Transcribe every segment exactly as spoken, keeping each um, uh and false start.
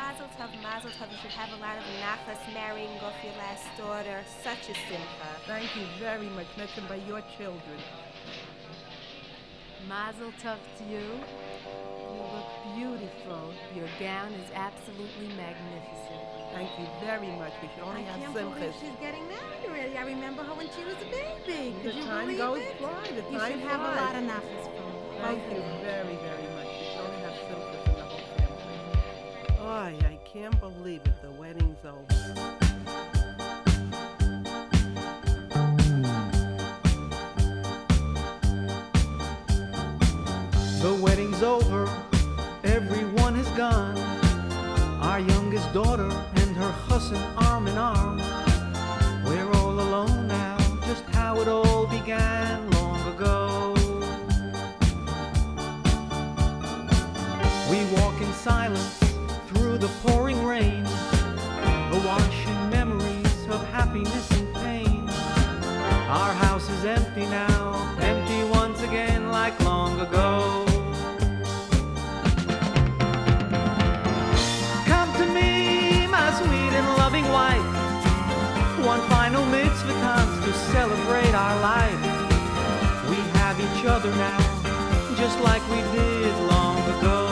Mazel tov, mazel tov. You should have a lot of nachas marrying off your last daughter. Such a simcha. Thank you very much. Mentioned by your children. Mazel tov to you. You look beautiful. Your gown is absolutely magnificent. Thank you very much. We should only I have can't believe simchas. she's getting married already. I remember her when she was a baby. Could The you time believe goes it? by. The You time should have a flies. lot of nachas from her. Thank both you of them. very, very much. We should only have simchas in the whole family. Oh, I can't believe it. The wedding's over. The wedding's over, everyone has gone. Our youngest daughter and her husband arm in arm. We're all alone now, just how it all began long ago. We walk in silence through the pouring rain, awash in memories of happiness and pain. Our house is empty now, empty once again like long ago. Sweet and loving wife, one final mitzvah comes to celebrate our life. We have each other now, just like we did long ago.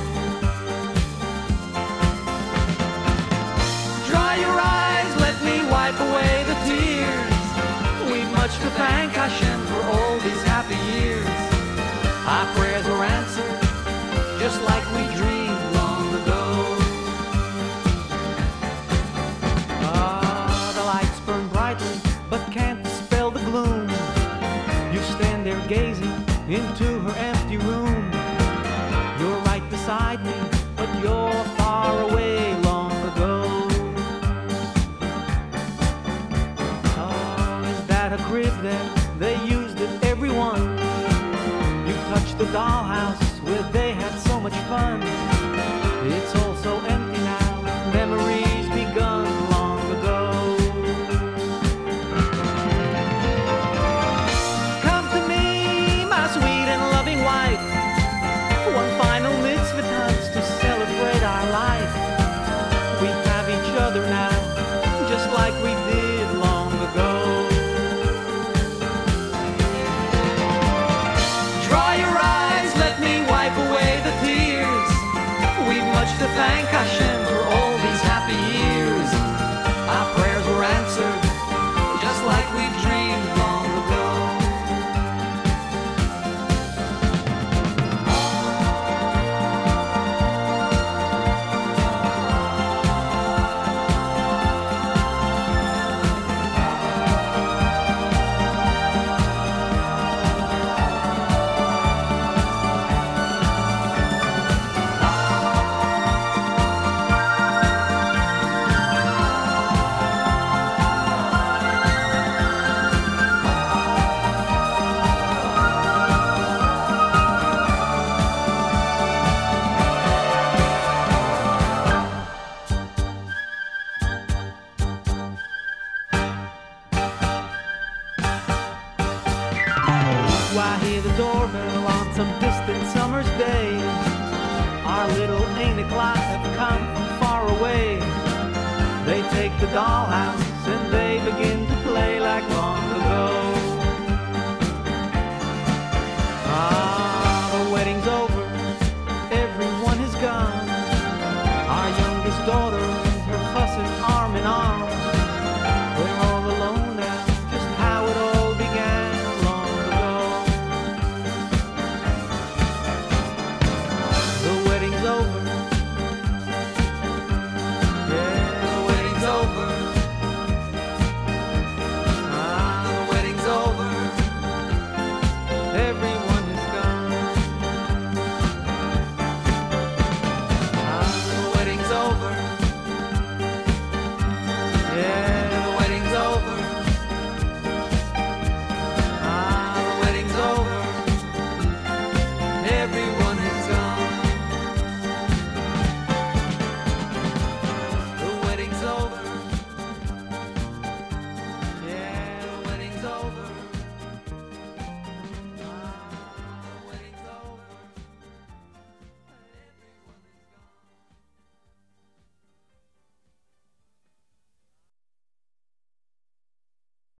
Dry your eyes, let me wipe away the tears. We've much to thank Hashem for all these happy years. Our prayers were answered, just like we dreamed long ago. But can't dispel the gloom. You stand there gazing into her empty room. You're right beside me, but you're far away long ago. Oh, is that a crib there? They used it, everyone. You touched the dollhouse where they had so much fun. It's all so empty now, memories begun long ago. One final mitzvah comes to celebrate our life. We have each other now, just like we did long ago. Dry your eyes, let me wipe away the tears. We've much to thank Hashem for all these happy years. Our prayers were answered, just like we dreamed long ago. I hear the doorbell on some distant summer's day. Our little Ain't clock have come from far away. They take the dollhouse and they begin to play like long ago. Ah, the wedding's over, everyone is gone. Our youngest daughter